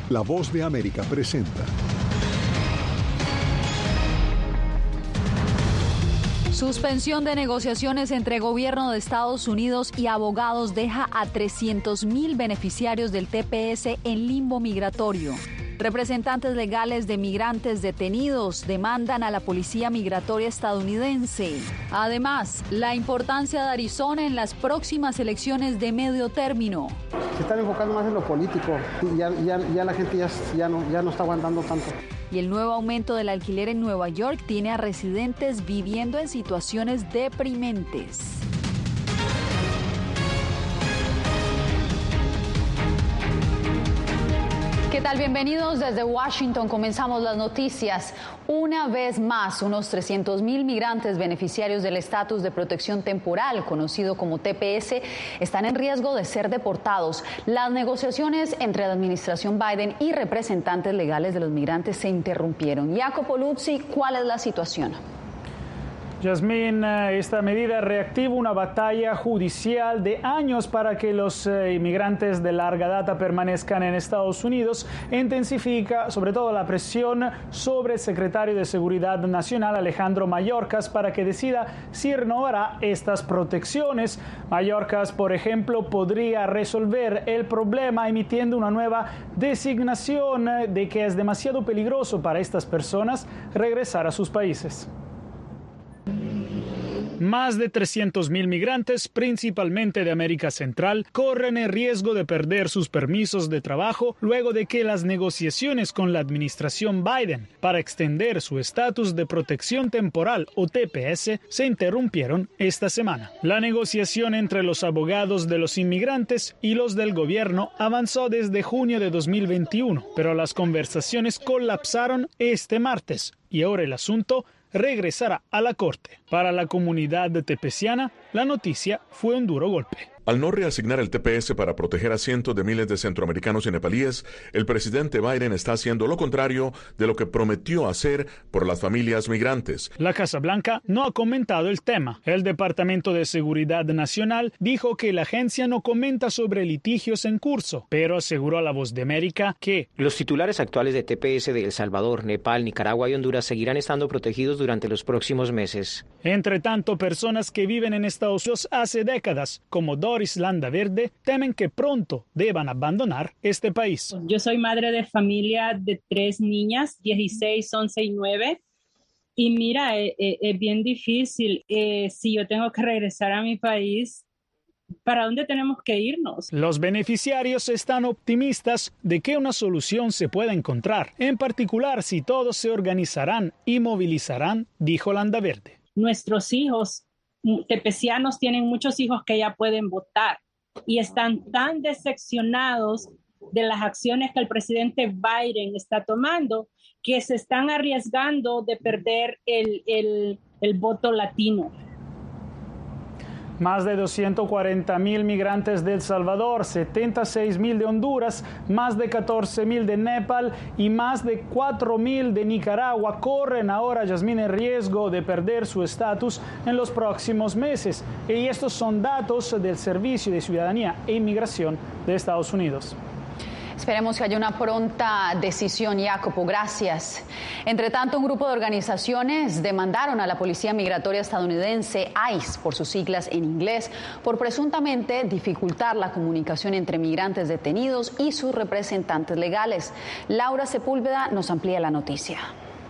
La Voz de América presenta. Suspensión de negociaciones entre gobierno de Estados Unidos y abogados deja a 300,000 beneficiarios del TPS en limbo migratorio. Representantes legales de migrantes detenidos demandan a la policía migratoria estadounidense. Además, la importancia de Arizona en las próximas elecciones de medio término. Se están enfocando más en lo político. Ya la gente ya no está aguantando tanto. Y el nuevo aumento del alquiler en Nueva York tiene a residentes viviendo en situaciones deprimentes. ¿Qué tal? Bienvenidos desde Washington. Comenzamos las noticias. Una vez más, unos 300,000 migrantes beneficiarios del estatus de protección temporal, conocido como TPS, están en riesgo de ser deportados. Las negociaciones entre la administración Biden y representantes legales de los migrantes se interrumpieron. Jacopo Luzzi, ¿cuál es la situación? Yasmín, esta medida reactiva una batalla judicial de años para que los inmigrantes de larga data permanezcan en Estados Unidos. Intensifica sobre todo la presión sobre el secretario de Seguridad Nacional, Alejandro Mayorkas, para que decida si renovará estas protecciones. Mayorkas, por ejemplo, podría resolver el problema emitiendo una nueva designación de que es demasiado peligroso para estas personas regresar a sus países. Más de 300,000 migrantes, principalmente de América Central, corren el riesgo de perder sus permisos de trabajo luego de que las negociaciones con la administración Biden para extender su estatus de protección temporal o TPS se interrumpieron esta semana. La negociación entre los abogados de los inmigrantes y los del gobierno avanzó desde junio de 2021, pero las conversaciones colapsaron este martes y ahora el asunto regresará a la corte. Para la comunidad tepeciana, la noticia fue un duro golpe. Al no reasignar el TPS para proteger a cientos de miles de centroamericanos y nepalíes, el presidente Biden está haciendo lo contrario de lo que prometió hacer por las familias migrantes. La Casa Blanca no ha comentado el tema. El Departamento de Seguridad Nacional dijo que la agencia no comenta sobre litigios en curso, pero aseguró a La Voz de América que los titulares actuales de TPS de El Salvador, Nepal, Nicaragua y Honduras seguirán estando protegidos durante los próximos meses. Entre tanto, personas que viven en Estados Unidos hace décadas, como Doris Landaverde, temen que pronto deban abandonar este país. Yo soy madre de familia de 3 niñas, 16, 11 y 9. Y mira, es bien difícil. Si yo tengo que regresar a mi país, ¿para dónde tenemos que irnos? Los beneficiarios están optimistas de que una solución se pueda encontrar, en particular si todos se organizarán y movilizarán, dijo Landaverde. Nuestros hijos tepecianos tienen muchos hijos que ya pueden votar y están tan decepcionados de las acciones que el presidente Biden está tomando que se están arriesgando de perder el voto latino. Más de 240,000 migrantes de El Salvador, 76,000 de Honduras, más de 14,000 de Nepal y más de 4,000 de Nicaragua corren ahora, Yasmín, el riesgo de perder su estatus en los próximos meses. Y estos son datos del Servicio de Ciudadanía e Inmigración de Estados Unidos. Esperemos que haya una pronta decisión, Jacopo. Gracias. Entre tanto, un grupo de organizaciones demandaron a la Policía Migratoria estadounidense, ICE, por sus siglas en inglés, por presuntamente dificultar la comunicación entre migrantes detenidos y sus representantes legales. Laura Sepúlveda nos amplía la noticia.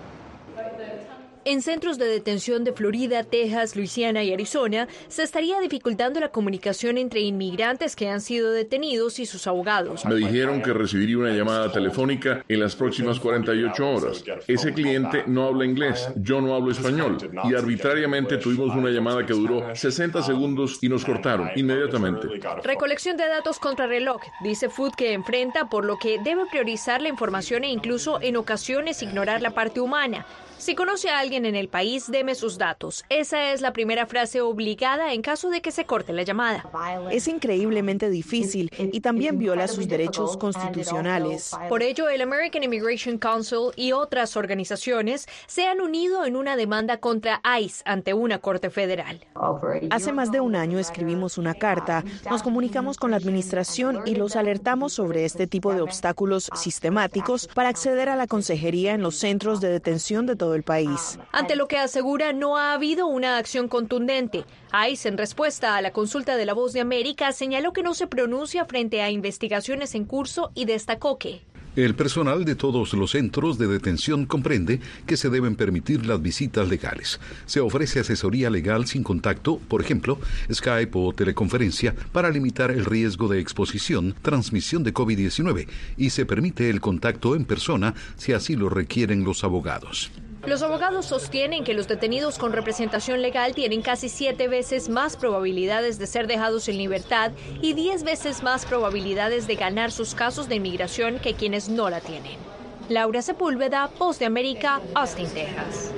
En centros de detención de Florida, Texas, Luisiana y Arizona, se estaría dificultando la comunicación entre inmigrantes que han sido detenidos y sus abogados. Me dijeron que recibiría una llamada telefónica en las próximas 48 horas. Ese cliente no habla inglés, yo no hablo español, y arbitrariamente tuvimos una llamada que duró 60 segundos y nos cortaron inmediatamente. Recolección de datos contra reloj, dice Food que enfrenta, por lo que debe priorizar la información e incluso en ocasiones ignorar la parte humana. Si conoce a alguien en el país, deme sus datos. Esa es la primera frase obligada en caso de que se corte la llamada. Es increíblemente difícil y también viola sus derechos constitucionales. Por ello, el American Immigration Council y otras organizaciones se han unido en una demanda contra ICE ante una corte federal. Hace más de un año escribimos una carta, nos comunicamos con la administración y los alertamos sobre este tipo de obstáculos sistemáticos para acceder a la consejería en los centros de detención de todo el país. Ante lo que asegura no ha habido una acción contundente. ICE, en respuesta a la consulta de La Voz de América, señaló que no se pronuncia frente a investigaciones en curso y destacó que el personal de todos los centros de detención comprende que se deben permitir las visitas legales. Se ofrece asesoría legal sin contacto, por ejemplo, Skype o teleconferencia, para limitar el riesgo de exposición, transmisión de COVID-19, y se permite el contacto en persona si así lo requieren los abogados. Los abogados sostienen que los detenidos con representación legal tienen casi 7 veces más probabilidades de ser dejados en libertad y 10 veces más probabilidades de ganar sus casos de inmigración que quienes no la tienen. Laura Sepúlveda, Voz de América, Austin, Texas.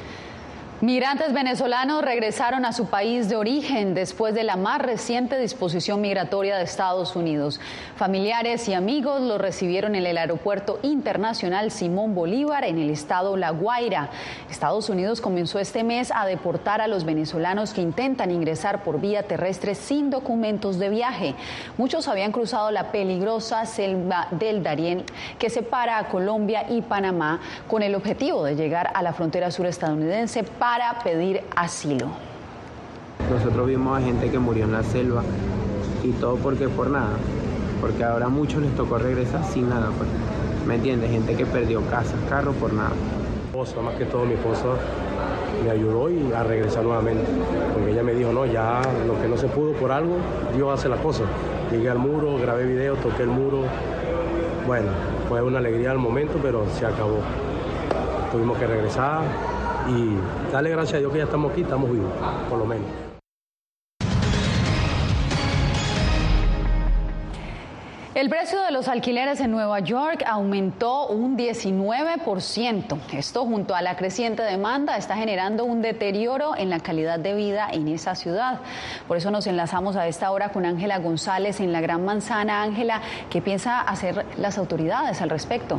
Migrantes venezolanos regresaron a su país de origen después de la más reciente disposición migratoria de Estados Unidos. Familiares y amigos los recibieron en el Aeropuerto Internacional Simón Bolívar en el estado La Guaira. Estados Unidos comenzó este mes a deportar a los venezolanos que intentan ingresar por vía terrestre sin documentos de viaje. Muchos habían cruzado la peligrosa selva del Darién que separa a Colombia y Panamá con el objetivo de llegar a la frontera sur estadounidense para pedir asilo. Nosotros vimos a gente que murió en la selva y todo porque por nada, porque ahora a muchos les tocó regresar sin nada, pues. ¿Me entiendes? Gente que perdió casas, carros por nada. Más que todo mi esposa me ayudó y a regresar nuevamente, porque ella me dijo, no, ya lo que no se pudo por algo, Dios hace las cosas. Llegué al muro, grabé video, toqué el muro, bueno, fue una alegría al momento, pero se acabó. Tuvimos que regresar y darle gracias a Dios que ya estamos aquí, estamos vivos, por lo menos. El precio de los alquileres en Nueva York aumentó un 19%. Esto, junto a la creciente demanda, está generando un deterioro en la calidad de vida en esa ciudad. Por eso nos enlazamos a esta hora con Ángela González en la Gran Manzana. Ángela, ¿qué piensa hacer las autoridades al respecto?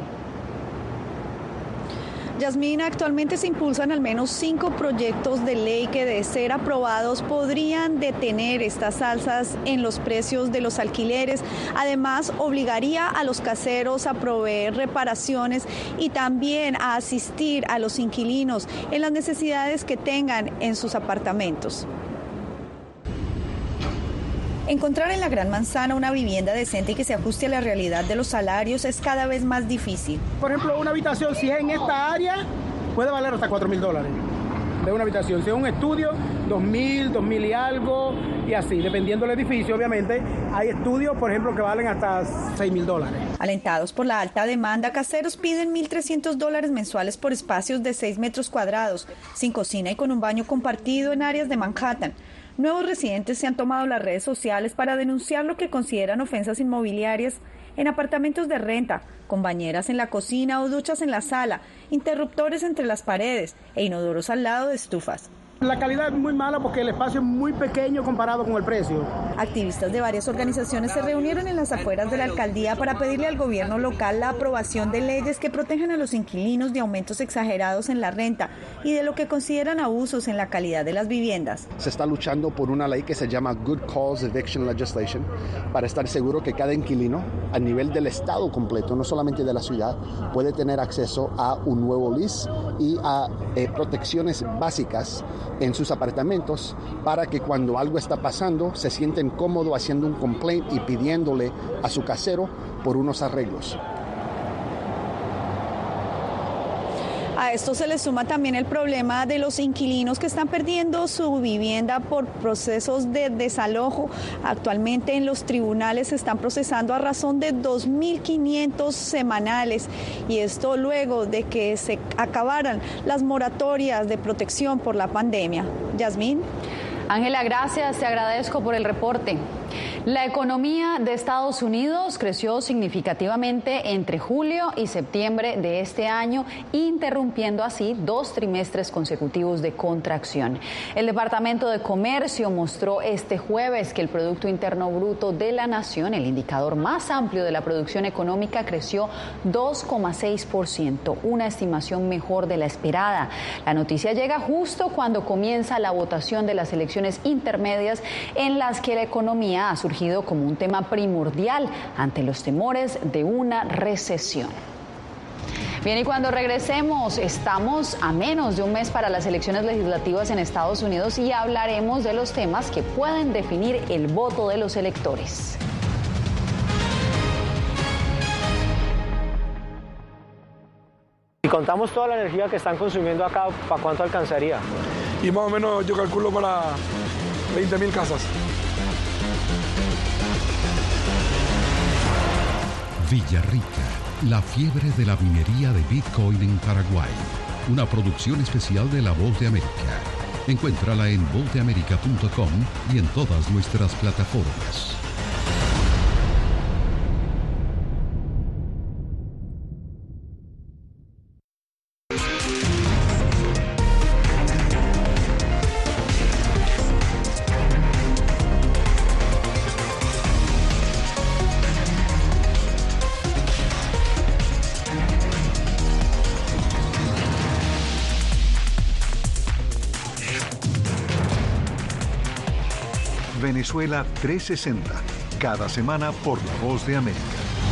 Yasmina, actualmente se impulsan al menos 5 proyectos de ley que, de ser aprobados, podrían detener estas alzas en los precios de los alquileres. Además, obligaría a los caseros a proveer reparaciones y también a asistir a los inquilinos en las necesidades que tengan en sus apartamentos. Encontrar en la Gran Manzana una vivienda decente y que se ajuste a la realidad de los salarios es cada vez más difícil. Por ejemplo, una habitación, si es en esta área, puede valer hasta $4,000 de una habitación. Si es un estudio, $2,000 y algo, y así, dependiendo del edificio, obviamente. Hay estudios, por ejemplo, que valen hasta $6,000. Alentados por la alta demanda, caseros piden $1,300 mensuales por espacios de 6 metros cuadrados, sin cocina y con un baño compartido en áreas de Manhattan. Nuevos residentes se han tomado las redes sociales para denunciar lo que consideran ofensas inmobiliarias en apartamentos de renta, con bañeras en la cocina o duchas en la sala, interruptores entre las paredes e inodoros al lado de estufas. La calidad es muy mala porque el espacio es muy pequeño comparado con el precio. Activistas de varias organizaciones se reunieron en las afueras de la alcaldía para pedirle al gobierno local la aprobación de leyes que protejan a los inquilinos de aumentos exagerados en la renta y de lo que consideran abusos en la calidad de las viviendas. Se está luchando por una ley que se llama Good Cause Eviction Legislation para estar seguro que cada inquilino a nivel del estado completo, no solamente de la ciudad, puede tener acceso a un nuevo lease y a protecciones básicas en sus apartamentos para que cuando algo está pasando se sienten cómodos haciendo un complaint y pidiéndole a su casero por unos arreglos. A esto se le suma también el problema de los inquilinos que están perdiendo su vivienda por procesos de desalojo. Actualmente en los tribunales se están procesando a razón de 2.500 semanales, y esto luego de que se acabaran las moratorias de protección por la pandemia. Yasmín. Ángela, gracias, te agradezco por el reporte. La economía de Estados Unidos creció significativamente entre julio y septiembre de este año, interrumpiendo así 2 trimestres consecutivos de contracción. El Departamento de Comercio mostró este jueves que el Producto Interno Bruto de la nación, el indicador más amplio de la producción económica, creció 2,6%, una estimación mejor de la esperada. La noticia llega justo cuando comienza la votación de las elecciones intermedias, en las que la economía ha surgido como un tema primordial ante los temores de una recesión. Bien, y cuando regresemos, estamos a menos de un mes para las elecciones legislativas en Estados Unidos y hablaremos de los temas que pueden definir el voto de los electores. Si contamos toda la energía que están consumiendo acá, ¿para cuánto alcanzaría? Y más o menos yo calculo para 20.000 casas. Villarrica, la fiebre de la minería de Bitcoin en Paraguay. Una producción especial de La Voz de América. Encuéntrala en vozdeamerica.com y en todas nuestras plataformas. Venezuela 360, cada semana por La Voz de América.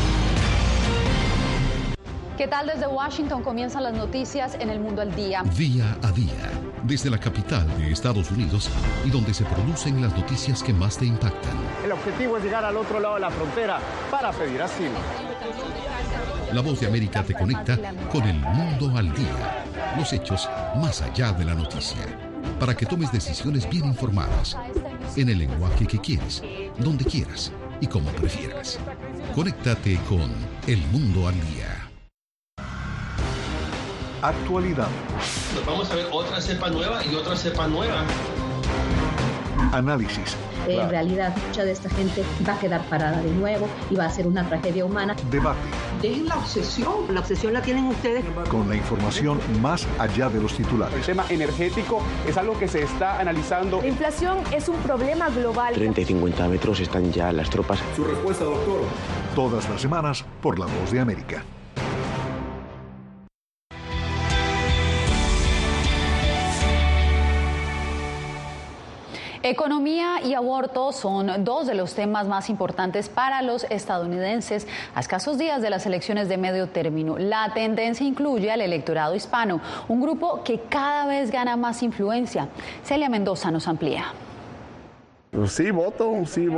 ¿Qué tal? Desde Washington comienzan las noticias en El Mundo al Día. Día a día, desde la capital de Estados Unidos y donde se producen las noticias que más te impactan. El objetivo es llegar al otro lado de la frontera para pedir asilo. La Voz de América te conecta con El Mundo al Día. Los hechos más allá de la noticia. Para que tomes decisiones bien informadas, en el lenguaje que quieres, donde quieras y como prefieras. Conéctate con El Mundo al Día. Actualidad. Nos vamos a ver otra cepa nueva y otra cepa nueva. Análisis. En realidad, mucha de esta gente va a quedar parada de nuevo y va a ser una tragedia humana. Debate. Dejen la obsesión. La obsesión la tienen ustedes. Con la información más allá de los titulares. El tema energético es algo que se está analizando. La inflación es un problema global. 30 y 50 metros están ya las tropas. Su respuesta, doctor. Todas las semanas por La Voz de América. Economía y aborto son 2 de los temas más importantes para los estadounidenses a escasos días de las elecciones de medio término. La tendencia incluye al electorado hispano, un grupo que cada vez gana más influencia. Celia Mendoza nos amplía. Sí voto,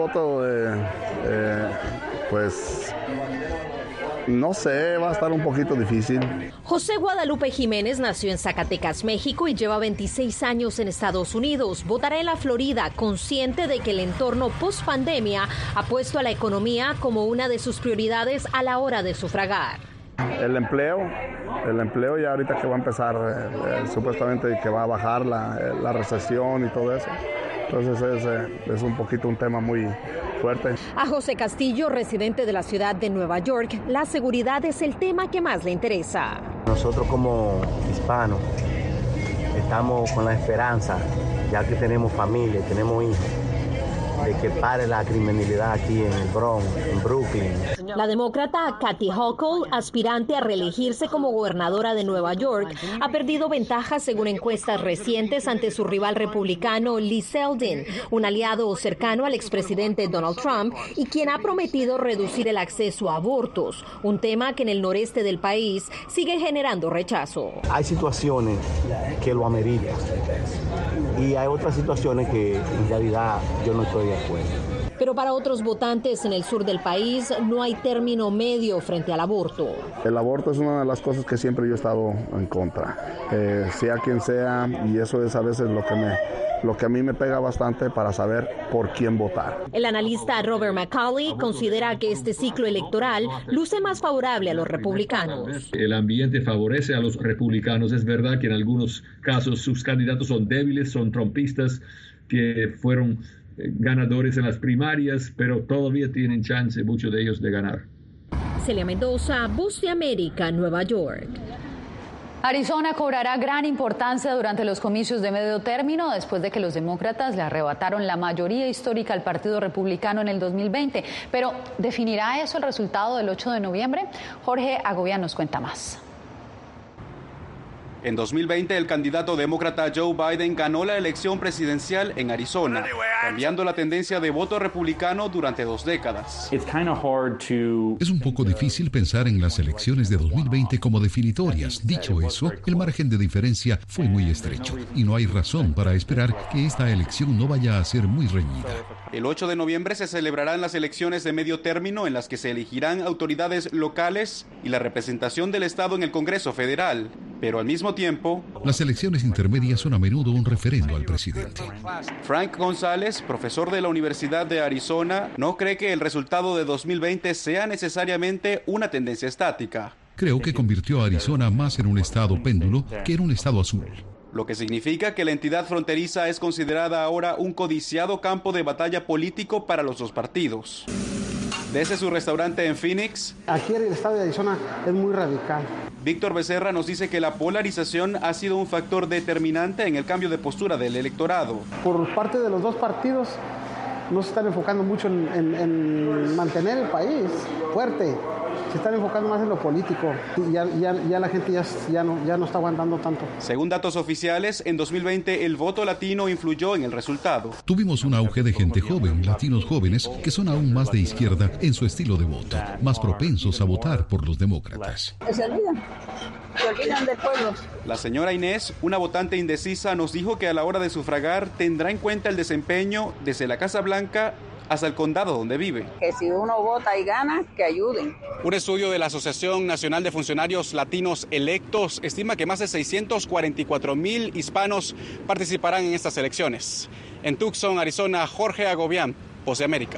pues no sé, va a estar un poquito difícil. José Guadalupe Jiménez nació en Zacatecas, México, y lleva 26 años en Estados Unidos. Votará en la Florida, consciente de que el entorno post-pandemia ha puesto a la economía como una de sus prioridades a la hora de sufragar. El empleo ya ahorita que va a empezar, supuestamente que va a bajar la recesión y todo eso. Entonces es un poquito un tema muy fuerte. A José Castillo, residente de la ciudad de Nueva York, la seguridad es el tema que más le interesa. Nosotros como hispanos estamos con la esperanza, ya que tenemos familia, tenemos hijos, de que pare la criminalidad aquí en el Bronx, en Brooklyn. La demócrata Kathy Hochul, aspirante a reelegirse como gobernadora de Nueva York, ha perdido ventajas según encuestas recientes ante su rival republicano Lee Zeldin, un aliado cercano al expresidente Donald Trump y quien ha prometido reducir el acceso a abortos, un tema que en el noreste del país sigue generando rechazo. Hay situaciones que lo ameritan y hay otras situaciones que en realidad yo no estoy de acuerdo. Pero para otros votantes en el sur del país no hay término medio frente al aborto. El aborto es una de las cosas que siempre yo he estado en contra, sea quien sea, y eso es a veces lo que a mí me pega bastante para saber por quién votar. El analista Robert McCauley considera que este ciclo electoral luce más favorable a los republicanos. El ambiente favorece a los republicanos. Es verdad que en algunos casos sus candidatos son débiles, son trumpistas, que fueron ganadores en las primarias, pero todavía tienen chance muchos de ellos de ganar. Celia Mendoza, Voz de América, Nueva York. Arizona cobrará gran importancia durante los comicios de medio término después de que los demócratas le arrebataron la mayoría histórica al Partido Republicano en el 2020. Pero, ¿definirá eso el resultado del 8 de noviembre? Jorge Agobián nos cuenta más. En 2020, el candidato demócrata Joe Biden ganó la elección presidencial en Arizona, cambiando la tendencia de voto republicano durante 2 décadas. Es un poco difícil pensar en las elecciones de 2020 como definitorias. Dicho eso, el margen de diferencia fue muy estrecho y no hay razón para esperar que esta elección no vaya a ser muy reñida. El 8 de noviembre se celebrarán las elecciones de medio término en las que se elegirán autoridades locales y la representación del Estado en el Congreso Federal. Pero al mismo tiempo, las elecciones intermedias son a menudo un referendo al presidente. Frank González, profesor de la Universidad de Arizona, no cree que el resultado de 2020 sea necesariamente una tendencia estática. Creo que convirtió a Arizona más en un estado péndulo que en un estado azul. Lo que significa que la entidad fronteriza es considerada ahora un codiciado campo de batalla político para los dos partidos. Desde su restaurante en Phoenix, aquí en el estado de Arizona es muy radical. Víctor Becerra nos dice que la polarización ha sido un factor determinante en el cambio de postura del electorado. Por parte de los dos partidos no se están enfocando mucho en mantener el país fuerte. Se están enfocando más en lo político y ya la gente ya no está aguantando tanto. Según datos oficiales, en 2020 el voto latino influyó en el resultado. Tuvimos un auge de gente joven, latinos jóvenes, que son aún más de izquierda en su estilo de voto, más propensos a votar por los demócratas. Se olvidan del pueblo. La señora Inés, una votante indecisa, nos dijo que a la hora de sufragar tendrá en cuenta el desempeño desde la Casa Blanca hasta el condado donde vive. Que si uno vota y gana, que ayuden. Un estudio de la Asociación Nacional de Funcionarios Latinos Electos estima que más de 644,000 hispanos participarán en estas elecciones. En Tucson, Arizona, Jorge Agobián, Voz de América.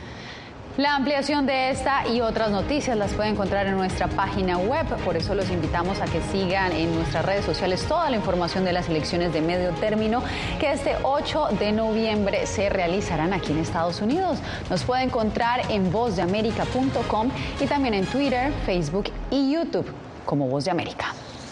La ampliación de esta y otras noticias las puede encontrar en nuestra página web, por eso los invitamos a que sigan en nuestras redes sociales toda la información de las elecciones de medio término que este 8 de noviembre se realizarán aquí en Estados Unidos. Nos puede encontrar en vozdeamerica.com y también en Twitter, Facebook y YouTube como Voz de América.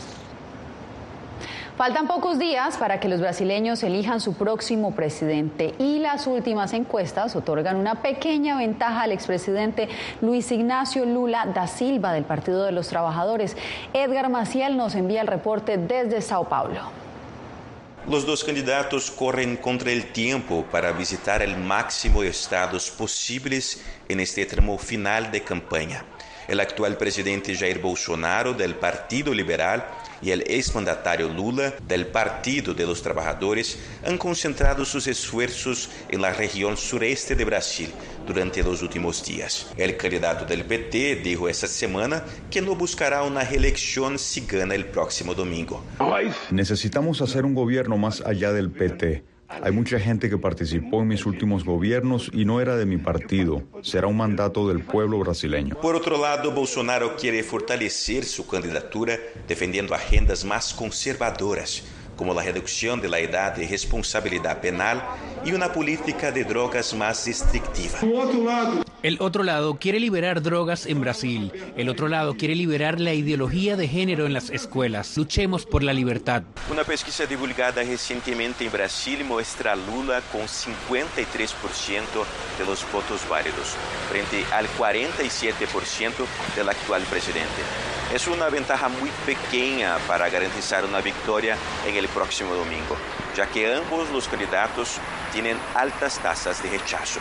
Faltan pocos días para que los brasileños elijan su próximo presidente y las últimas encuestas otorgan una pequeña ventaja al expresidente Luis Ignacio Lula da Silva del Partido de los Trabajadores. Edgar Maciel nos envía el reporte desde Sao Paulo. Los dos candidatos corren contra el tiempo para visitar el máximo de estados posibles en este tramo final de campaña. El actual presidente Jair Bolsonaro del Partido Liberal y el exmandatario Lula del Partido de los Trabajadores han concentrado sus esfuerzos en la región sureste de Brasil durante los últimos días. El candidato del PT dijo esta semana que no buscará una reelección si gana el próximo domingo. Necesitamos hacer un gobierno más allá del PT. Hay mucha gente que participó en mis últimos gobiernos y no era de mi partido. Será un mandato del pueblo brasileño. Por otro lado, Bolsonaro quiere fortalecer su candidatura defendiendo agendas más conservadoras, como la reducción de la edad de responsabilidad penal y una política de drogas más restrictiva. El otro lado quiere liberar drogas en Brasil. El otro lado quiere liberar la ideología de género en las escuelas. Luchemos por la libertad. Una pesquisa divulgada recientemente en Brasil muestra a Lula con 53% de los votos válidos, frente al 47% del actual presidente. Es una ventaja muy pequeña para garantizar una victoria en el próximo domingo, ya que ambos los candidatos tienen altas tasas de rechazo.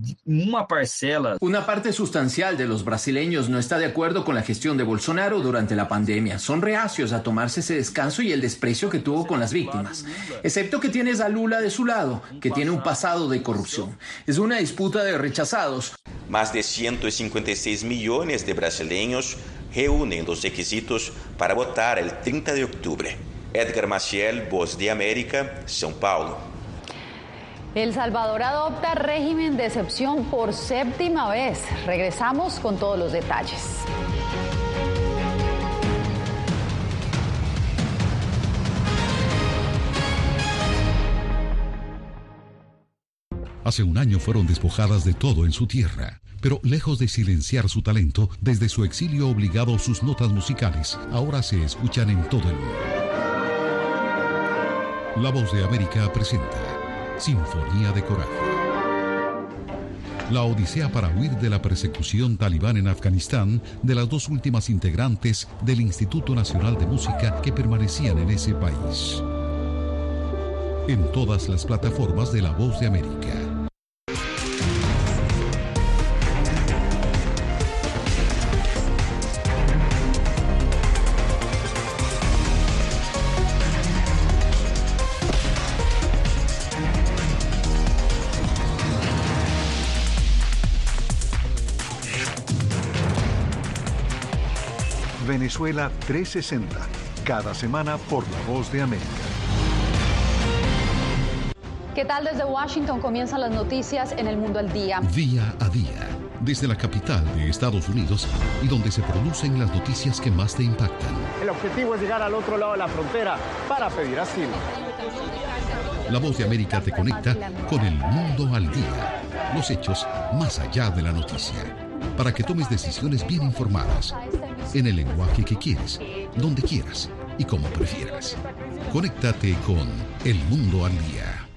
Una parte sustancial de los brasileños no está de acuerdo con la gestión de Bolsonaro durante la pandemia. Son reacios a tomarse ese descanso y el desprecio que tuvo con las víctimas. Excepto que tienes a Lula de su lado, que tiene un pasado de corrupción. Es una disputa de rechazados. Más de 156 millones de brasileños reúnen los requisitos para votar el 30 de octubre. Edgar Maciel, Voz de América, São Paulo. El Salvador adopta régimen de excepción por 7ª vez. Regresamos con todos los detalles. Hace un año fueron despojadas de todo en su tierra, pero lejos de silenciar su talento, desde su exilio obligado sus notas musicales ahora se escuchan en todo el mundo. La Voz de América presenta Sinfonía de Coraje. La odisea para huir de la persecución talibán en Afganistán de las dos últimas integrantes del Instituto Nacional de Música que permanecían en ese país. En todas las plataformas de La Voz de América. Venezuela 360, cada semana por La Voz de América. ¿Qué tal? Desde Washington comienzan las noticias en El Mundo al Día. Día a día, desde la capital de Estados Unidos y donde se producen las noticias que más te impactan. El objetivo es llegar al otro lado de la frontera para pedir asilo. La Voz de América te conecta con El Mundo al Día. Los hechos más allá de la noticia. Para que tomes decisiones bien informadas. En el lenguaje que quieres, donde quieras y como prefieras. Conéctate con El Mundo al Día.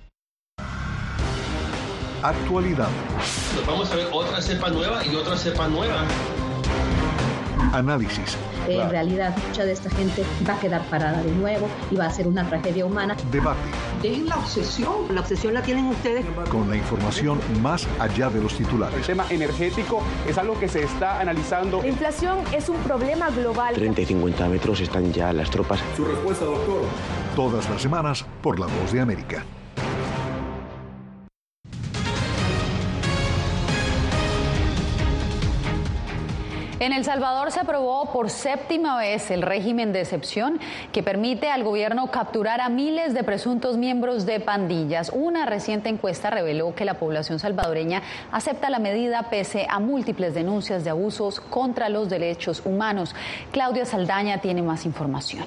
Actualidad. Nos vamos a ver otra cepa nueva y otra cepa nueva. Análisis. En realidad, mucha de esta gente va a quedar parada de nuevo y va a ser una tragedia humana. Debate. Dejen la obsesión. La obsesión la tienen ustedes. Con la información más allá de los titulares. El tema energético es algo que se está analizando. La inflación es un problema global. 30 y 50 metros están ya las tropas. Su respuesta, doctor. Todas las semanas por La Voz de América. En El Salvador se aprobó por séptima vez el régimen de excepción que permite al gobierno capturar a miles de presuntos miembros de pandillas. Una reciente encuesta reveló que la población salvadoreña acepta la medida pese a múltiples denuncias de abusos contra los derechos humanos. Claudia Saldaña tiene más información.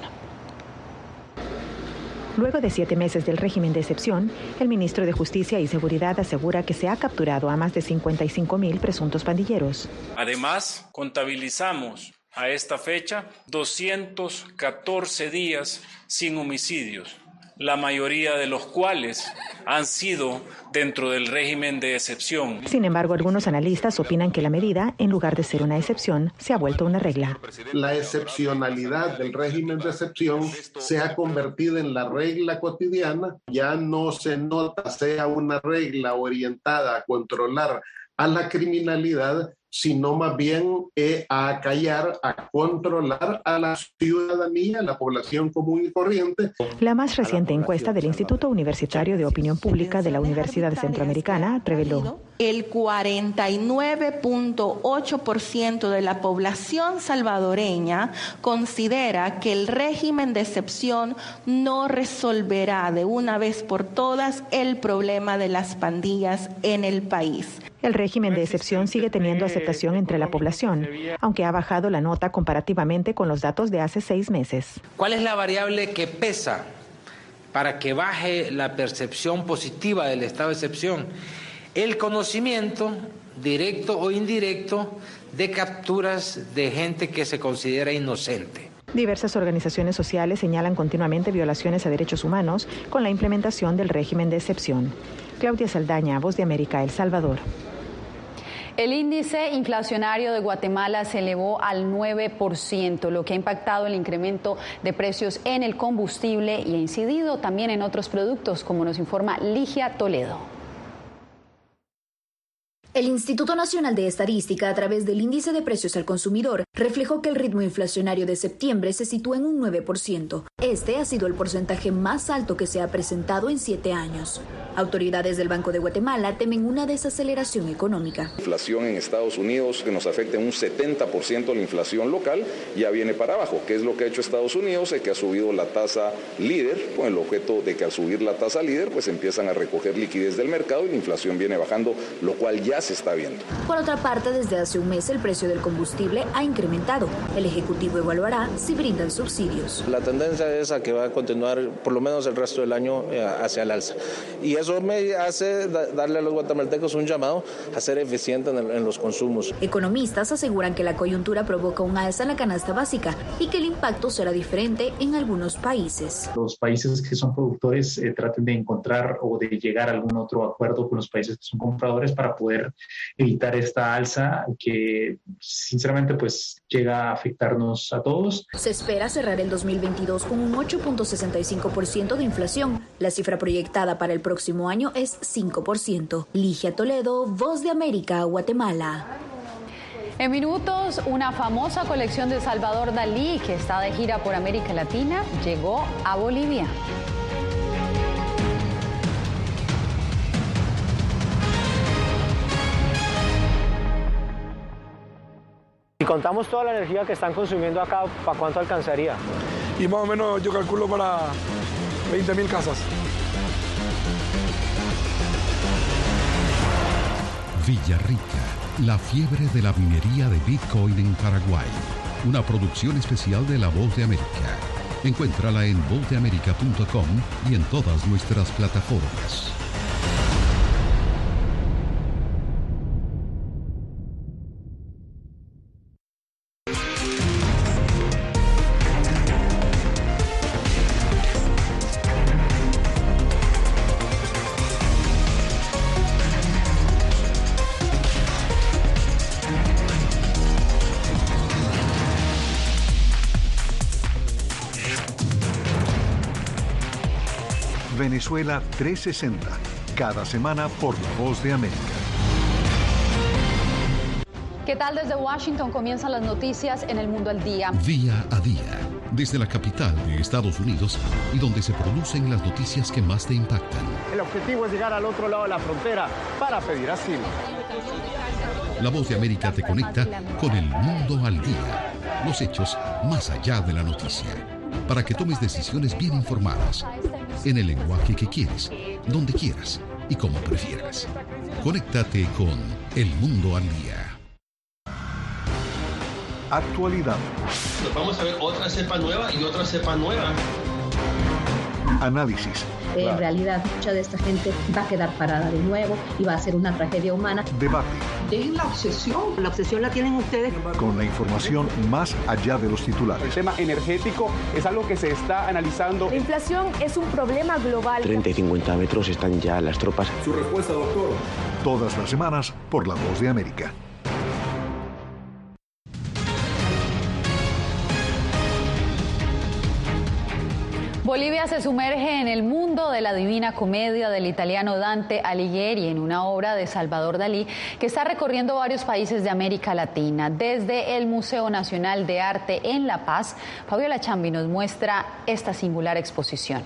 Luego de 7 meses del régimen de excepción, el ministro de Justicia y Seguridad asegura que se ha capturado a más de 55,000 presuntos pandilleros. Además, contabilizamos a esta fecha 214 días sin homicidios, la mayoría de los cuales han sido dentro del régimen de excepción. Sin embargo, algunos analistas opinan que la medida, en lugar de ser una excepción, se ha vuelto una regla. La excepcionalidad del régimen de excepción se ha convertido en la regla cotidiana. Ya no se nota sea una regla orientada a controlar a la criminalidad, sino más bien a acallar, a controlar a la ciudadanía, la población común y corriente. La más reciente encuesta del Instituto Universitario de Opinión Pública de la Universidad Centroamericana reveló: el 49.8% de la población salvadoreña considera que el régimen de excepción no resolverá de una vez por todas el problema de las pandillas en el país. El régimen de excepción sigue teniendo aceptación entre la población, aunque ha bajado la nota comparativamente con los datos de hace 6 meses. ¿Cuál es la variable que pesa para que baje la percepción positiva del estado de excepción? El conocimiento, directo o indirecto, de capturas de gente que se considera inocente. Diversas organizaciones sociales señalan continuamente violaciones a derechos humanos con la implementación del régimen de excepción. Claudia Saldaña, Voz de América, El Salvador. El índice inflacionario de Guatemala se elevó al 9%, lo que ha impactado el incremento de precios en el combustible y ha incidido también en otros productos, como nos informa Ligia Toledo. El Instituto Nacional de Estadística, a través del Índice de Precios al Consumidor, reflejó que el ritmo inflacionario de septiembre se sitúa en un 9%. Este ha sido el porcentaje más alto que se ha presentado en 7 años. Autoridades del Banco de Guatemala temen una desaceleración económica. La inflación en Estados Unidos, que nos afecta en un 70% de la inflación local, ya viene para abajo. ¿Qué es lo que ha hecho Estados Unidos? Es que ha subido la tasa líder, con el objeto de que al subir la tasa líder, pues empiezan a recoger liquidez del mercado y la inflación viene bajando, lo cual ya se está viendo. Por otra parte, desde hace un mes el precio del combustible ha incrementado. El Ejecutivo evaluará si brindan subsidios. La tendencia es a que va a continuar por lo menos el resto del año hacia el alza. Y eso me hace darle a los guatemaltecos un llamado a ser eficientes en los consumos. Economistas aseguran que la coyuntura provoca un alza en la canasta básica y que el impacto será diferente en algunos países. Los países que son productores traten de encontrar o de llegar a algún otro acuerdo con los países que son compradores para poder evitar esta alza que sinceramente pues llega a afectarnos a todos. Se espera cerrar el 2022 con un 8.65% de inflación. La cifra proyectada para el próximo año es 5%. Ligia Toledo, Voz de América, Guatemala. En minutos, una famosa colección de Salvador Dalí, que está de gira por América Latina, llegó a Bolivia. Si contamos toda la energía que están consumiendo acá, ¿para cuánto alcanzaría? Y más o menos yo calculo para 20.000 casas. Villarrica, la fiebre de la minería de Bitcoin en Paraguay. Una producción especial de La Voz de América. Encuéntrala en vozdeamerica.com y en todas nuestras plataformas. Venezuela 360, cada semana por La Voz de América. ¿Qué tal? Desde Washington comienzan las noticias en El Mundo al Día. Día a día, desde la capital de Estados Unidos y donde se producen las noticias que más te impactan. El objetivo es llegar al otro lado de la frontera para pedir asilo. La Voz de América te conecta con El Mundo al Día. Los hechos más allá de la noticia. Para que tomes decisiones bien informadas, en el lenguaje que quieres, donde quieras y como prefieras. Conéctate con El Mundo al Día. Actualidad. Nos vamos a ver otra cepa nueva y otra cepa nueva. Análisis. En realidad, mucha de esta gente va a quedar parada de nuevo y va a ser una tragedia humana. Debate. Dejen la obsesión la tienen ustedes. Con la información más allá de los titulares. El tema energético es algo que se está analizando. La inflación es un problema global. 30 y 50 metros están ya las tropas. Su respuesta, doctor. Todas las semanas por La Voz de América. Bolivia se sumerge en el mundo de la Divina Comedia del italiano Dante Alighieri, en una obra de Salvador Dalí que está recorriendo varios países de América Latina. Desde el Museo Nacional de Arte en La Paz, Fabiola Chambi nos muestra esta singular exposición.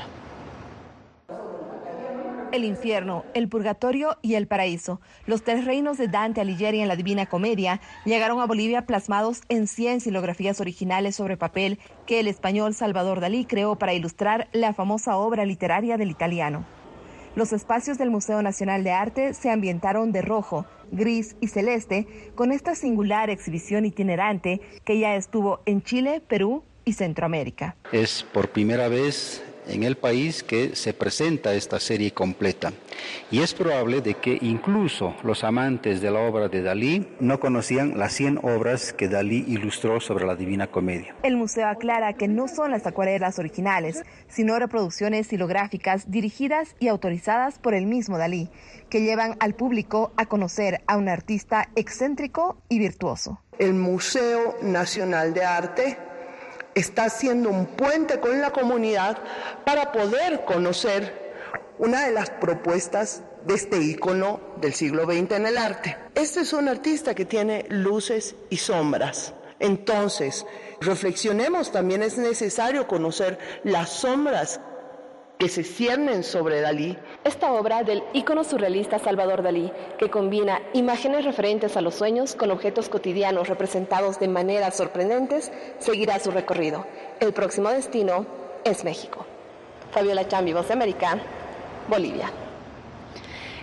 El infierno, el purgatorio y el paraíso. Los tres reinos de Dante Alighieri en la Divina Comedia llegaron a Bolivia plasmados en 100 xilografías originales sobre papel que el español Salvador Dalí creó para ilustrar la famosa obra literaria del italiano. Los espacios del Museo Nacional de Arte se ambientaron de rojo, gris y celeste con esta singular exhibición itinerante que ya estuvo en Chile, Perú y Centroamérica. Es por primera vez en el país que se presenta esta serie completa. Y es probable de que incluso los amantes de la obra de Dalí no conocían las 100 obras que Dalí ilustró sobre la Divina Comedia. El museo aclara que no son las acuarelas originales, sino reproducciones xilográficas dirigidas y autorizadas por el mismo Dalí, que llevan al público a conocer a un artista excéntrico y virtuoso. El Museo Nacional de Arte está haciendo un puente con la comunidad para poder conocer una de las propuestas de este ícono del siglo XX en el arte. Este es un artista que tiene luces y sombras. Entonces, reflexionemos, también es necesario conocer las sombras que se ciernen sobre Dalí. Esta obra del ícono surrealista Salvador Dalí, que combina imágenes referentes a los sueños con objetos cotidianos representados de maneras sorprendentes, seguirá su recorrido. El próximo destino es México. Fabiola Chambi, Voz de América, Bolivia.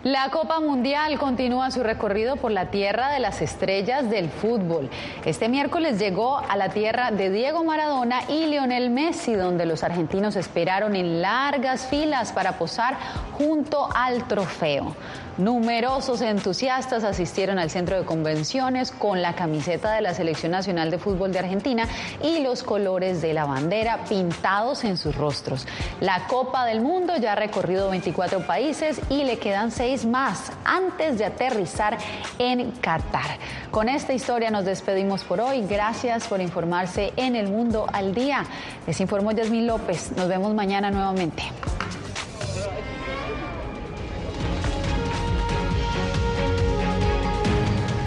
La Copa Mundial continúa su recorrido por la tierra de las estrellas del fútbol. Este miércoles llegó a la tierra de Diego Maradona y Lionel Messi, donde los argentinos esperaron en largas filas para posar junto al trofeo. Numerosos entusiastas asistieron al centro de convenciones con la camiseta de la Selección Nacional de Fútbol de Argentina y los colores de la bandera pintados en sus rostros. La Copa del Mundo ya ha recorrido 24 países y le quedan 6 más antes de aterrizar en Qatar. Con esta historia nos despedimos por hoy. Gracias por informarse en El Mundo al Día. Les informó Yasmín López. Nos vemos mañana nuevamente.